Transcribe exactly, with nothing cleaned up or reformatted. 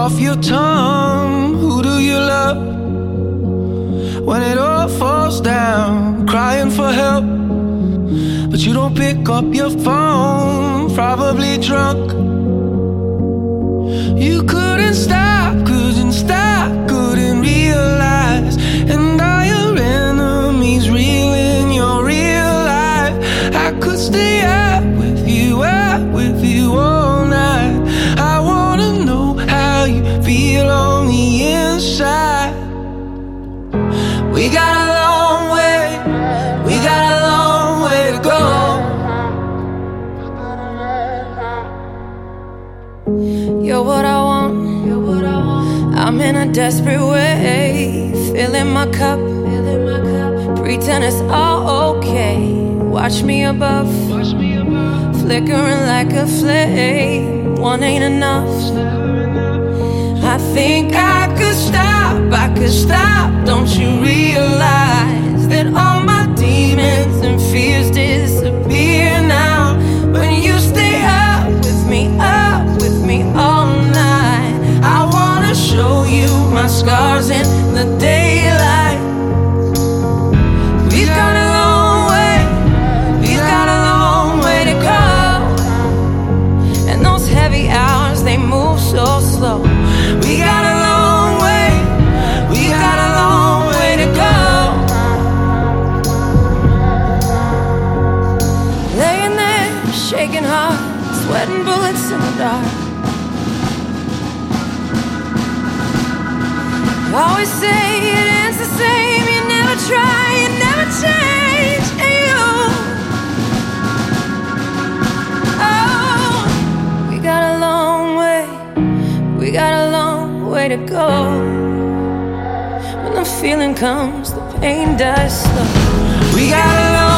off your tongue. Who do you love? When it all falls down, crying for help, but you don't pick up your phone, probably drunk. You couldn't stop, couldn't stop, couldn't realize. And are your enemies real in your real life? I could stay up with you, up with you all night. I wanna know how you feel on the inside. We got a long way, we got a long way to go. You're what I want, you're what I want. I'm in a desperate way, filling my cup, filling my cup. Pretend it's all okay. Watch me above, watch me above. Flickering like a flame. One ain't enough. I think I could stop, I could stop. Don't you realize that all my demons and fears disappear now when you stay up with me, up with me all night? I wanna show you my scars in the daylight. We got a long way, we got a long way to go. And those heavy hours, they move so slow. We got a long way, we got a long way to go. Laying there, shaking hard, sweating bullets in the dark. Always say it ends the same. You never try, you never change. And you, oh, we got a long way, we got a long way to go. When the feeling comes, the pain dies slow. We got a long